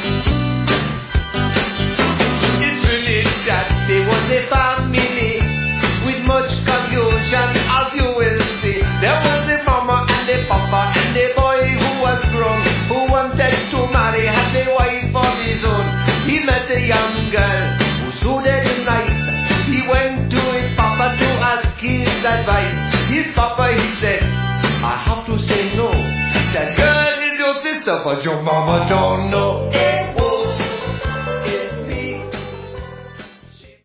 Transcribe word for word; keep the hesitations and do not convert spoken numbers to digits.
It's really that there was a family with much confusion, as you will see. There was the mama and the papa and the boy who was grown, who wanted to marry, had a wife of his own. He met a young girl who suited him nice. He went to his papa to ask his advice. His papa, he said, I have to say no. That girl is your sister, but your mama don't know.